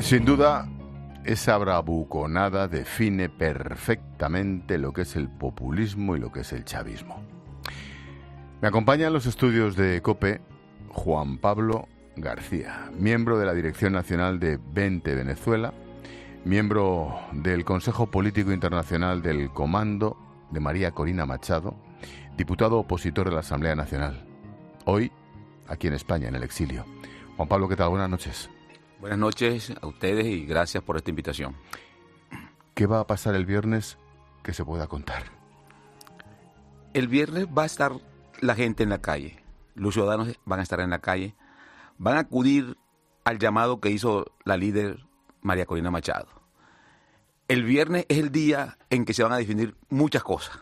Sin duda, esa bravuconada define perfectamente lo que es el populismo y lo que es el chavismo. Me acompaña en los estudios de COPE Juan Pablo García, miembro de la Dirección Nacional de Vente Venezuela, miembro del Consejo Político Internacional del Comando de María Corina Machado, diputado opositor de la Asamblea Nacional. Hoy, aquí en España, en el exilio. Juan Pablo, ¿qué tal? Buenas noches. Buenas noches a ustedes y gracias por esta invitación. ¿Qué va a pasar el viernes que se pueda contar? El viernes va a estar la gente en la calle. Los ciudadanos van a estar en la calle. Van a acudir al llamado que hizo la líder María Corina Machado. El viernes es el día en que se van a definir muchas cosas.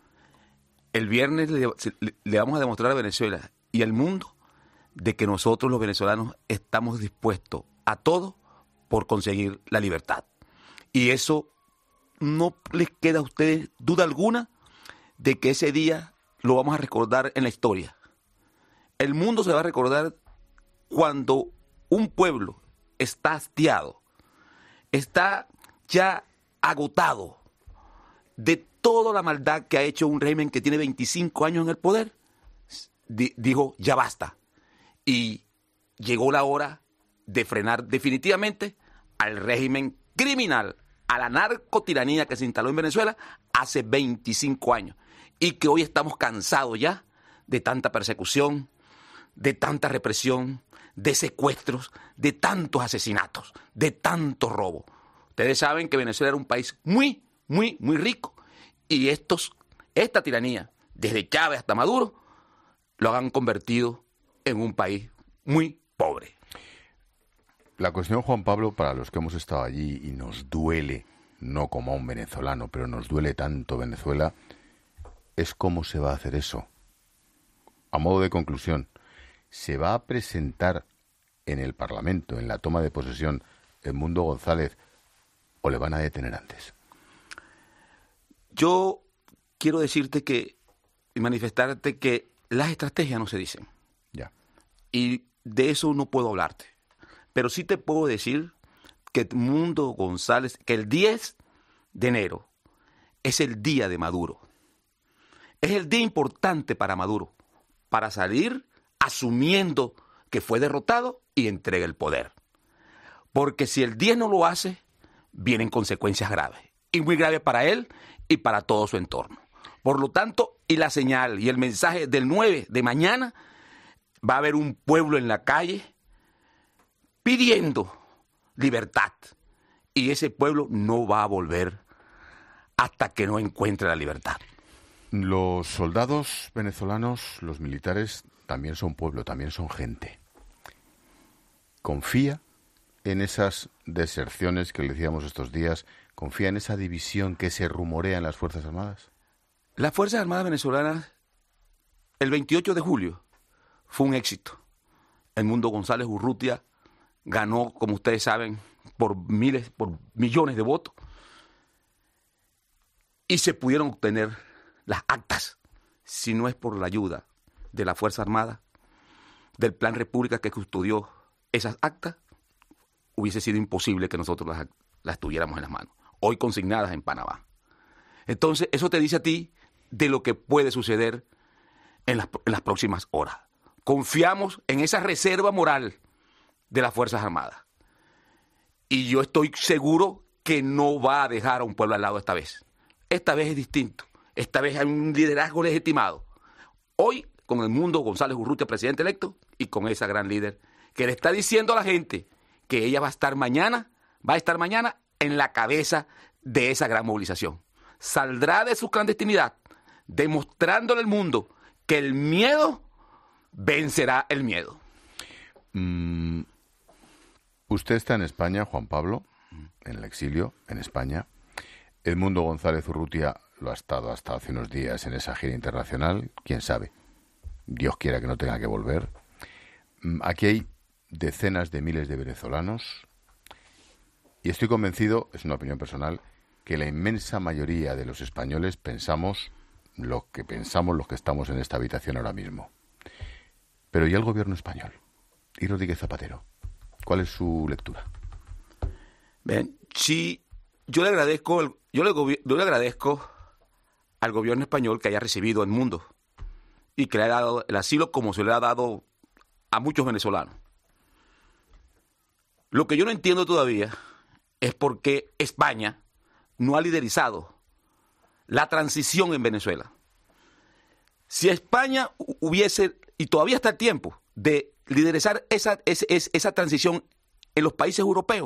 El viernes le vamos a demostrar a Venezuela y al mundo de que nosotros los venezolanos estamos dispuestos a todo por conseguir la libertad. Y eso no les queda a ustedes duda alguna de que ese día lo vamos a recordar en la historia. El mundo se va a recordar cuando un pueblo está hastiado, está ya agotado de toda la maldad que ha hecho un régimen que tiene 25 años en el poder. Dijo, ya basta. Y llegó la hora de frenar definitivamente al régimen criminal, a la narcotiranía que se instaló en Venezuela hace 25 años y que hoy estamos cansados ya de tanta persecución, de tanta represión, de secuestros, de tantos asesinatos, de tanto robo. Ustedes saben que Venezuela era un país muy rico y esta tiranía, desde Chávez hasta Maduro, lo han convertido en un país muy pobre. La cuestión, Juan Pablo, para los que hemos estado allí y nos duele, no como a un venezolano, pero nos duele tanto Venezuela, es cómo se va a hacer eso. A modo de conclusión, ¿se va a presentar en el Parlamento, en la toma de posesión, Edmundo González, o le van a detener antes? Yo quiero decirte que, y manifestarte que las estrategias no se dicen. Ya. Y de eso no puedo hablarte. Pero sí te puedo decir que Edmundo González, que el 10 de enero es el día de Maduro. Es el día importante para Maduro, para salir asumiendo que fue derrotado y entrega el poder. Porque si el 10 no lo hace, vienen consecuencias graves. Y muy graves para él y para todo su entorno. Por lo tanto, y la señal y el mensaje del 9 de mañana, va a haber un pueblo en la calle pidiendo libertad. Y ese pueblo no va a volver hasta que no encuentre la libertad. Los soldados venezolanos, los militares, también son pueblo, también son gente. ¿Confía en esas deserciones que le decíamos estos días? ¿Confía en esa división que se rumorea en las Fuerzas Armadas? Las Fuerzas Armadas venezolanas, el 28 de julio, fue un éxito. Edmundo González Urrutia ganó, como ustedes saben, por millones de votos. Y se pudieron obtener las actas, si no es por la ayuda de la Fuerza Armada, del Plan República que custodió esas actas, hubiese sido imposible que nosotros las tuviéramos en las manos, hoy consignadas en Panamá. Entonces, eso te dice a ti de lo que puede suceder en las próximas horas. Confiamos en esa reserva moral de las Fuerzas Armadas. Y yo estoy seguro que no va a dejar a un pueblo al lado esta vez. Esta vez es distinto. Esta vez hay un liderazgo legitimado. Hoy, con Edmundo González Urrutia, presidente electo, y con esa gran líder que le está diciendo a la gente que ella va a estar mañana en la cabeza de esa gran movilización. Saldrá de su clandestinidad, demostrándole al mundo que el miedo vencerá el miedo. Usted está en España, Juan Pablo, en el exilio, en España. Edmundo González Urrutia lo ha estado hasta hace unos días en esa gira internacional. ¿Quién sabe? Dios quiera que no tenga que volver. Aquí hay decenas de miles de venezolanos y estoy convencido, es una opinión personal, que la inmensa mayoría de los españoles pensamos lo que pensamos los que estamos en esta habitación ahora mismo. Pero ¿y el gobierno español? ¿Y Rodríguez Zapatero? ¿Cuál es su lectura? Bien, sí, yo le agradezco al gobierno español que haya recibido el mundo y que le haya dado el asilo como se le ha dado a muchos venezolanos. Lo que yo no entiendo todavía es por qué España no ha liderizado la transición en Venezuela. Si España hubiese, y todavía está el tiempo, de liderizar esa transición en los países europeos,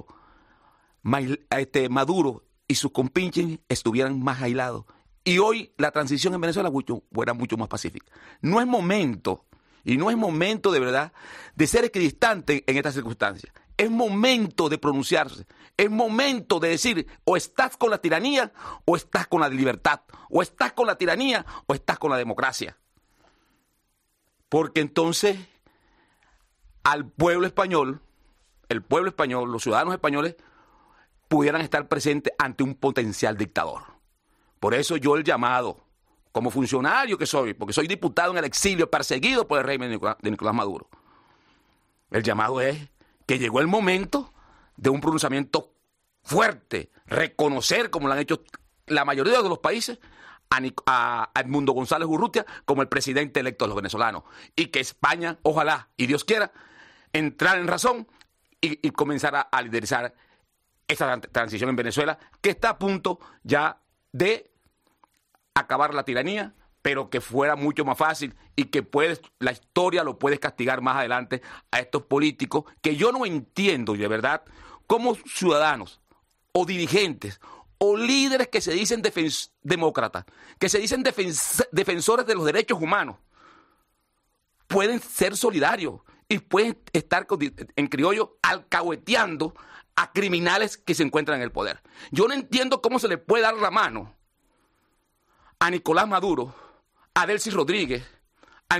Maduro y sus compinches estuvieran más aislados. Y hoy la transición en Venezuela fuera mucho más pacífica. No es momento, y no es momento de verdad, de ser equidistante en estas circunstancias. Es momento de pronunciarse. Es momento de decir, o estás con la tiranía, o estás con la libertad. O estás con la tiranía, o estás con la democracia. Porque entonces, al pueblo español, los ciudadanos españoles, pudieran estar presentes ante un potencial dictador. Por eso yo el llamado, como funcionario que soy, porque soy diputado en el exilio, perseguido por el régimen de Nicolás Maduro, el llamado es que llegó el momento de un pronunciamiento fuerte, reconocer, como lo han hecho la mayoría de los países, a Edmundo González Urrutia como el presidente electo de los venezolanos, y que España, ojalá, y Dios quiera, entrar en razón y comenzar a liderizar esa transición en Venezuela, que está a punto ya de acabar la tiranía, pero que fuera mucho más fácil y que la historia lo puede castigar más adelante a estos políticos que yo no entiendo, de verdad, cómo ciudadanos o dirigentes o líderes que se dicen demócratas, que se dicen defensores de los derechos humanos, pueden ser solidarios y pueden estar en criollo alcahueteando a criminales que se encuentran en el poder. Yo no entiendo cómo se le puede dar la mano a Nicolás Maduro, a Delcy Rodríguez, al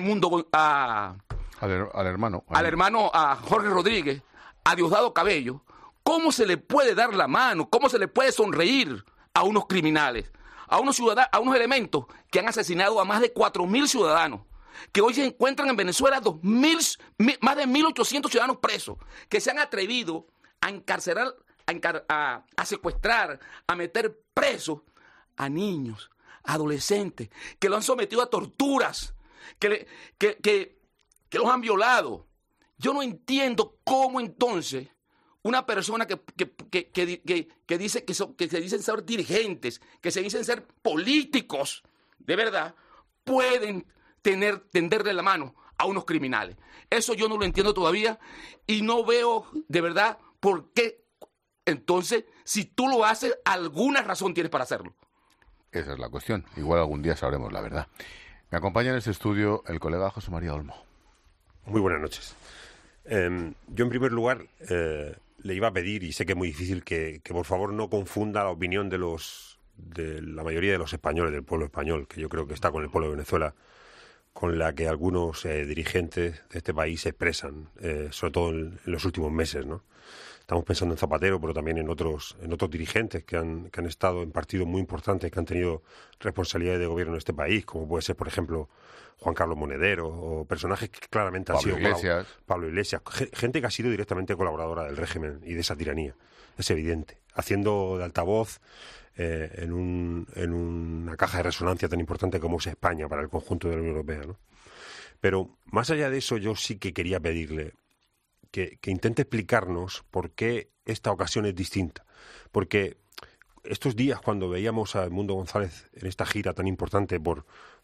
hermano a Jorge Rodríguez, a Diosdado Cabello. ¿Cómo se le puede dar la mano? ¿Cómo se le puede sonreír a unos criminales, a unos elementos que han asesinado a más de 4.000 ciudadanos, que hoy se encuentran en Venezuela más de 1.800 ciudadanos presos, que se han atrevido a encarcelar, a secuestrar, a meter presos a niños, a adolescentes, que lo han sometido a torturas, que los han violado? Yo no entiendo cómo entonces una persona que se dicen ser dirigentes, que se dicen ser políticos, de verdad, pueden tenderle la mano a unos criminales. Eso yo no lo entiendo todavía y no veo de verdad por qué. Entonces, si tú lo haces, alguna razón tienes para hacerlo. Esa es la cuestión. Igual algún día sabremos la verdad. Me acompaña en este estudio el colega José María Olmo. Muy buenas noches. Yo, en primer lugar, le iba a pedir, y sé que es muy difícil, que por favor no confunda la opinión de la mayoría de los españoles, del pueblo español, que yo creo que está con el pueblo de Venezuela, con la que algunos dirigentes de este país se expresan, sobre todo en los últimos meses, ¿no? Estamos pensando en Zapatero, pero también en otros dirigentes que han estado en partidos muy importantes, que han tenido responsabilidades de gobierno en este país, como puede ser, por ejemplo, Juan Carlos Monedero, o personajes que claramente han sido... Pablo Iglesias. Gente que ha sido directamente colaboradora del régimen y de esa tiranía. Es evidente. Haciendo de altavoz en una caja de resonancia tan importante como es España para el conjunto de la Unión Europea, ¿no? Pero más allá de eso, yo sí que quería pedirle que intente explicarnos por qué esta ocasión es distinta. Porque estos días, cuando veíamos a Edmundo González en esta gira tan importante por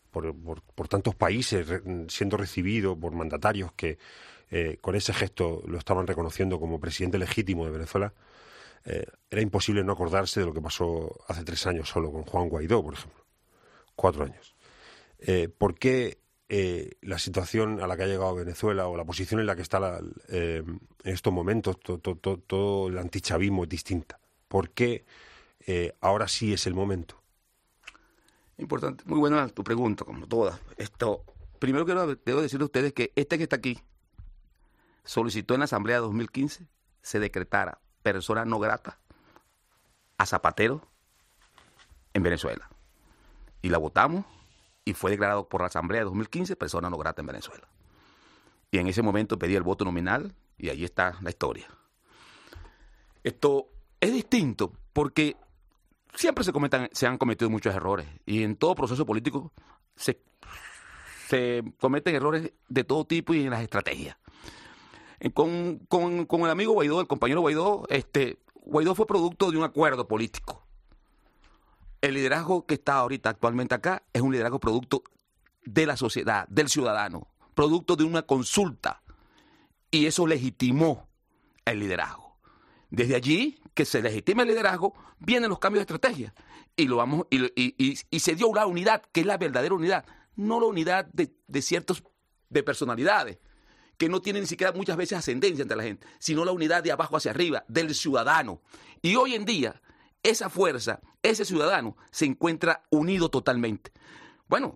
tantos países, siendo recibido por mandatarios que con ese gesto lo estaban reconociendo como presidente legítimo de Venezuela, era imposible no acordarse de lo que pasó hace 3 años solo con Juan Guaidó, por ejemplo. 4 años. ¿Por qué la situación a la que ha llegado Venezuela, o la posición en la que está en estos momentos, todo el antichavismo es distinta? ¿Por qué ahora sí es el momento? Importante, muy buena tu pregunta, como todas. Primero debo decirle a ustedes que que está aquí solicitó en la Asamblea de 2015 se decretara persona no grata a Zapatero en Venezuela. Y la votamos y fue declarado por la Asamblea de 2015 persona no grata en Venezuela. Y en ese momento pedí el voto nominal y ahí está la historia. Es distinto porque siempre se han cometido muchos errores y en todo proceso político se cometen errores de todo tipo y en las estrategias. Con el amigo Guaidó, el compañero Guaidó, Guaidó fue producto de un acuerdo político. El liderazgo que está ahorita actualmente acá es un liderazgo producto de la sociedad, del ciudadano, producto de una consulta, y eso legitimó el liderazgo. Desde allí que se legitima el liderazgo, vienen los cambios de estrategia y se dio una unidad que es la verdadera unidad, no la unidad de personalidades que no tienen ni siquiera muchas veces ascendencia entre la gente, sino la unidad de abajo hacia arriba, del ciudadano. Y hoy en día, esa fuerza, ese ciudadano, se encuentra unido totalmente. Bueno,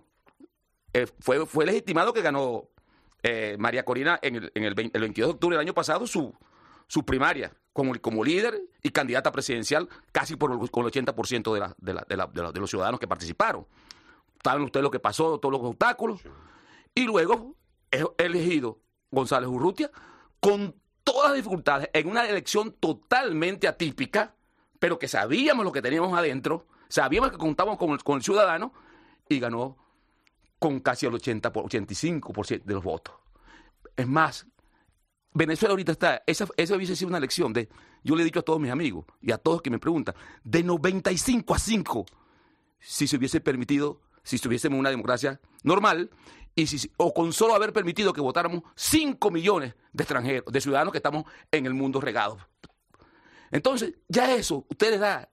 fue legitimado que ganó María Corina el 22 de octubre del año pasado su primaria como líder y candidata presidencial casi con el 80% de los ciudadanos que participaron. Saben ustedes lo que pasó, todos los obstáculos. Sí. Y luego es elegido González Urrutia con todas las dificultades en una elección totalmente atípica, pero que sabíamos lo que teníamos adentro, sabíamos que contábamos con el ciudadano y ganó con casi el 85% de los votos. Es más, Venezuela ahorita está, esa hubiese sido una elección yo le he dicho a todos mis amigos y a todos que me preguntan, de 95-5, si se hubiese permitido, si estuviésemos en una democracia normal, o con solo haber permitido que votáramos 5 millones de extranjeros, de ciudadanos que estamos en el mundo regados. Entonces, ya eso, ustedes da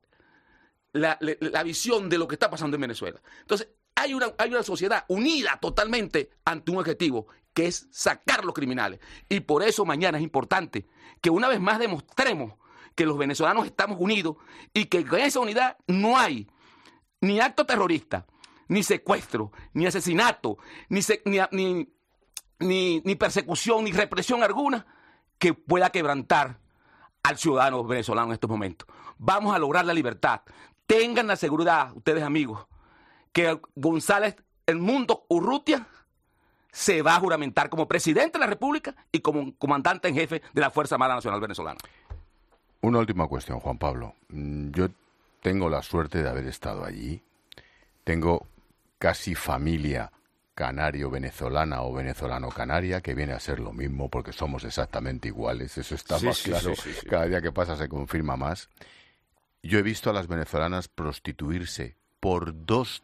la visión de lo que está pasando en Venezuela. Entonces, hay una sociedad unida totalmente ante un objetivo, que es sacar los criminales. Y por eso mañana es importante que una vez más demostremos que los venezolanos estamos unidos y que con esa unidad no hay ni acto terrorista, ni secuestro, ni asesinato, ni persecución, ni represión alguna que pueda quebrantar al ciudadano venezolano en estos momentos. Vamos a lograr la libertad. Tengan la seguridad, ustedes amigos, que González Edmundo Urrutia se va a juramentar como presidente de la República y como comandante en jefe de la Fuerza Armada Nacional Venezolana. Una última cuestión, Juan Pablo. Yo tengo la suerte de haber estado allí. Tengo casi familia canario-venezolana o venezolano-canaria, que viene a ser lo mismo porque somos exactamente iguales. Eso está más claro. Sí. Cada día que pasa se confirma más. Yo he visto a las venezolanas prostituirse por $2.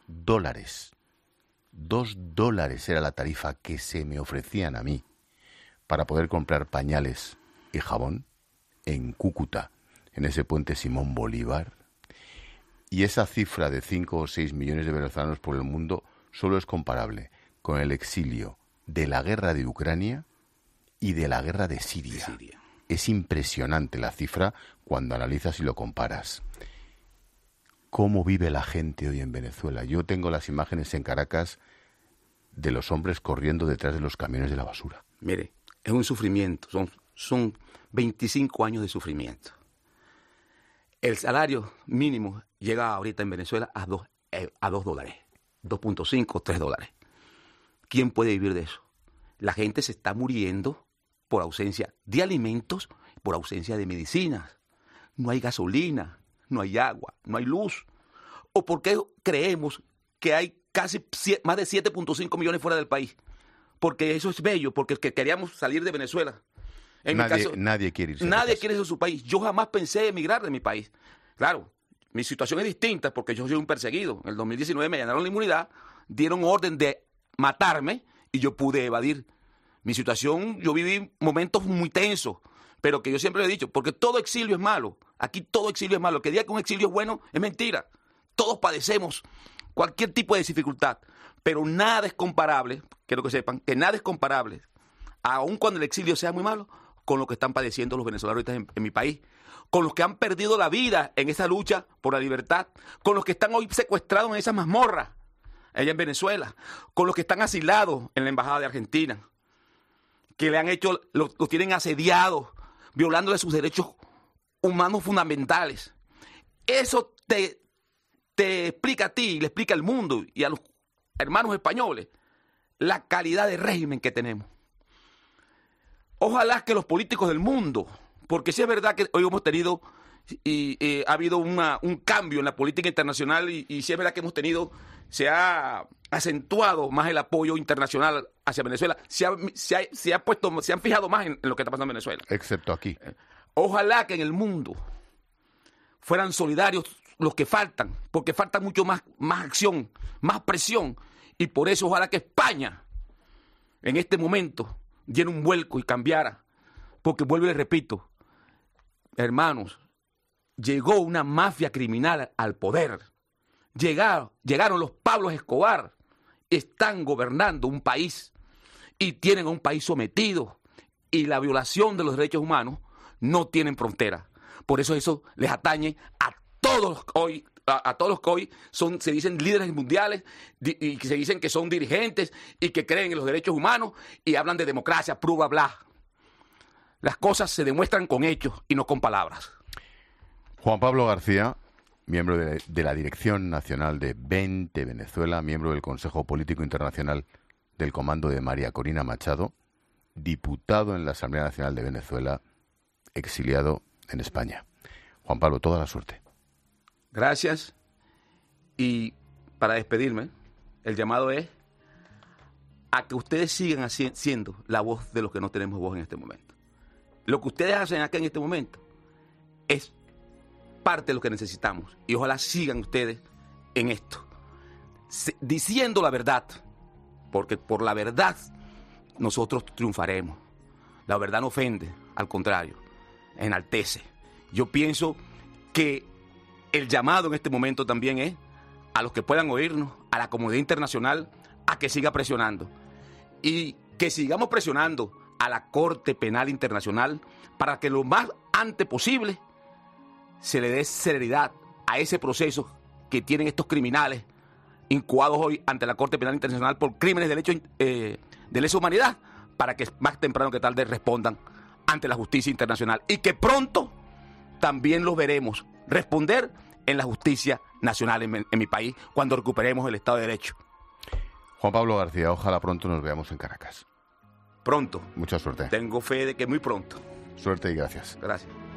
$2 era la tarifa que se me ofrecían a mí para poder comprar pañales y jabón en Cúcuta, en ese puente Simón Bolívar. Y esa cifra de 5 o 6 millones de venezolanos por el mundo solo es comparable con el exilio de la guerra de Ucrania y de la guerra de Siria. Es impresionante la cifra cuando analizas y lo comparas. ¿Cómo vive la gente hoy en Venezuela? Yo tengo las imágenes en Caracas de los hombres corriendo detrás de los camiones de la basura. Mire, es un sufrimiento, son 25 años de sufrimiento. El salario mínimo llega ahorita en Venezuela a $2, $2.5, $3. ¿Quién puede vivir de eso? La gente se está muriendo por ausencia de alimentos, por ausencia de medicinas. No hay gasolina, no hay agua, no hay luz. ¿O por qué creemos que hay casi más de 7.5 millones fuera del país? Porque eso es bello, porque queríamos salir de Venezuela. Nadie quiere irse. Nadie quiere irse a su país. Yo jamás pensé emigrar de mi país. Claro, mi situación es distinta porque yo soy un perseguido. En el 2019 me ganaron la inmunidad, dieron orden de matarme y yo pude evadir. Mi situación, yo viví momentos muy tensos, pero que yo siempre le he dicho, porque todo exilio es malo. Aquí todo exilio es malo. El que diga que un exilio es bueno es mentira. Todos padecemos cualquier tipo de dificultad, pero nada es comparable, quiero que sepan, que nada es comparable, aun cuando el exilio sea muy malo, con lo que están padeciendo los venezolanos ahorita en mi país, con los que han perdido la vida en esa lucha por la libertad, con los que están hoy secuestrados en esas mazmorras allá en Venezuela, con los que están asilados en la Embajada de Argentina, que le han hecho, los tienen asediados, violándole sus derechos humanos fundamentales. Eso te explica a ti, le explica al mundo y a los hermanos españoles la calidad de régimen que tenemos. Ojalá que los políticos del mundo, porque sí es verdad que hoy hemos tenido y ha habido un cambio en la política internacional y sí es verdad que se ha acentuado más el apoyo internacional hacia Venezuela, se han fijado más en lo que está pasando en Venezuela. Excepto aquí. Ojalá que en el mundo fueran solidarios los que faltan, porque falta mucho más acción, más presión, y por eso ojalá que España en este momento diera un vuelco y cambiara, porque vuelvo y les repito, hermanos, llegó una mafia criminal al poder, llegaron los Pablos Escobar, están gobernando un país y tienen a un país sometido, y la violación de los derechos humanos no tienen frontera. Por eso les atañe a todos los que hoy se dicen líderes mundiales y que se dicen que son dirigentes y que creen en los derechos humanos y hablan de democracia, bla, bla. Las cosas se demuestran con hechos y no con palabras. Juan Pablo García, miembro de la Dirección Nacional de 20 Venezuela, miembro del Consejo Político Internacional del Comando de María Corina Machado, diputado en la Asamblea Nacional de Venezuela, exiliado en España. Juan Pablo, toda la suerte. Gracias. Y para despedirme, el llamado es a que ustedes sigan siendo la voz de los que no tenemos voz en este momento. Lo que ustedes hacen acá en este momento es parte de lo que necesitamos. Y ojalá sigan ustedes en esto, diciendo la verdad, porque por la verdad nosotros triunfaremos. La verdad no ofende, al contrario, enaltece. Yo pienso que el llamado en este momento también es a los que puedan oírnos, a la comunidad internacional, a que siga presionando. Y que sigamos presionando a la Corte Penal Internacional para que lo más antes posible se le dé celeridad a ese proceso que tienen estos criminales incoados hoy ante la Corte Penal Internacional por crímenes de lesa humanidad, para que más temprano que tarde respondan ante la justicia internacional y que pronto también los veremos responder en la justicia nacional en mi país cuando recuperemos el Estado de Derecho. Juan Pablo García, ojalá pronto nos veamos en Caracas. Pronto. Mucha suerte. Tengo fe de que muy pronto. Suerte y gracias. Gracias.